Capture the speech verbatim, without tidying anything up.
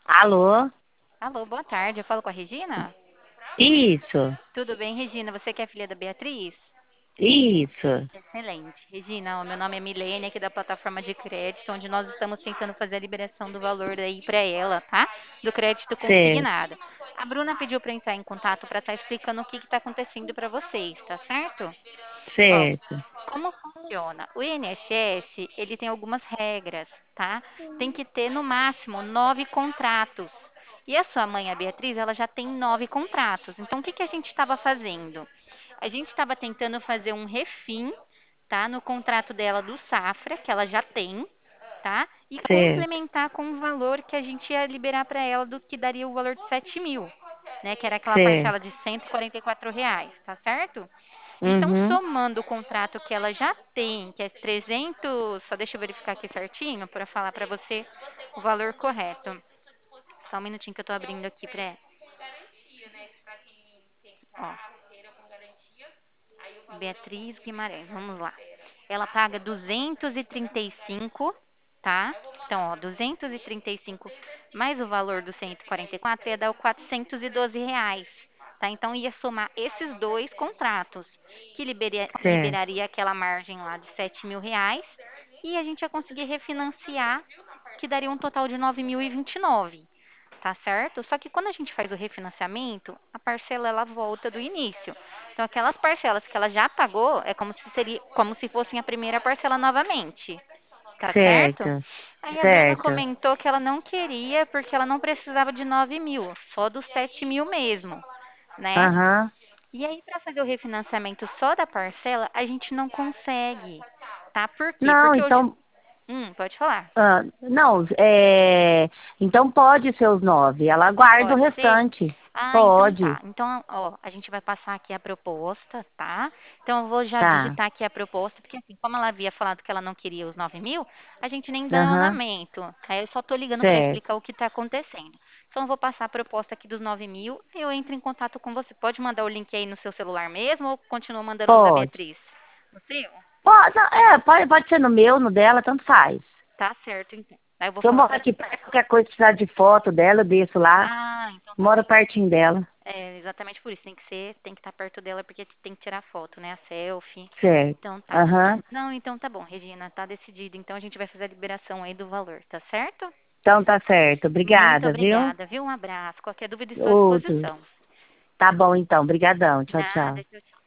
Alô? Alô, boa tarde. Eu falo com a Regina? Isso, Tudo bem, Regina? Você que é filha da Beatriz? isso. Excelente. Regina, o meu nome é Milene, aqui da plataforma de crédito, onde nós estamos tentando fazer a liberação do valor aí para ela, tá? Do crédito Certo, consignado. A Bruna pediu para entrar em contato para estar explicando o que está acontecendo para vocês, tá certo? Ó, certo, como funciona? O I N S S, ele tem algumas regras, tá? Tem que ter no máximo nove contratos. E a sua mãe, a Beatriz, ela já tem nove contratos. Então, o que que a gente estava fazendo? A gente estava tentando fazer um refim, tá? No contrato dela do Safra, que ela já tem, tá? E certo, complementar com o valor que a gente ia liberar para ela, do que daria o valor de sete mil, né? Que era aquela certo. parcela de cento e quarenta e quatro reais, tá certo? Então, Uhum, somando o contrato que ela já tem, que é trezentos, só deixa eu verificar aqui certinho para falar para você o valor correto. Só um minutinho que eu tô abrindo aqui para. Ó, Beatriz Guimarães, vamos lá. Ela paga duzentos e trinta e cinco, tá? Então, ó, duzentos e trinta e cinco mais o valor do cento e quarenta e quatro ia dar o quatrocentos e doze reais, tá? Então, ia somar esses dois contratos, que libera- certo, liberaria aquela margem lá de sete mil reais, e a gente ia conseguir refinanciar, que daria um total de nove mil e vinte e nove, tá certo? Só que quando a gente faz o refinanciamento, a parcela ela volta do início. Então, aquelas parcelas que ela já pagou é como se seria, como se fossem a primeira parcela novamente, tá certo? certo, Aí a Bruna certo. comentou que ela não queria porque ela não precisava de nove mil, só dos sete mil mesmo, né? Aham. E aí, para fazer o refinanciamento só da parcela, a gente não consegue, tá? Por quê? Não, Porque hoje. então, Hum, pode falar. ah, não, é, então pode ser os nove. Ela guarda o Pode ser? restante. Ah, então Pode. tá. Então, ó, a gente vai passar aqui a proposta, tá? Então, eu vou já Tá. digitar aqui a proposta, porque assim, como ela havia falado que ela não queria os nove mil, a gente nem dá Aham. andamento. Aí eu só tô ligando para Certo. explicar o que tá acontecendo. Então, eu vou passar a proposta aqui dos nove mil e eu entro em contato com você. Pode mandar o link aí no seu celular mesmo ou continua mandando no da Pode. Beatriz? No seu? Pode, não, é, pode, pode ser no meu, no dela, tanto faz. Tá certo, então. Aí eu vou Se eu falar. moro aqui perto, qualquer coisa precisar de foto dela, eu desço lá. Ah, então tá Moro bom. pertinho dela. É exatamente por isso, tem que ser, tem que estar perto dela porque tem que tirar foto, né? A selfie. Certo. Então tá. Aham. Não, então tá bom, Regina, tá decidido. Então a gente vai fazer a liberação aí do valor, tá certo? Então tá certo. Muito Obrigada, viu? obrigada, viu? Um abraço. Qualquer dúvida estou à Outro. disposição. Tá bom então. Obrigadão. Tchau, tchau. Nada, tchau, tchau.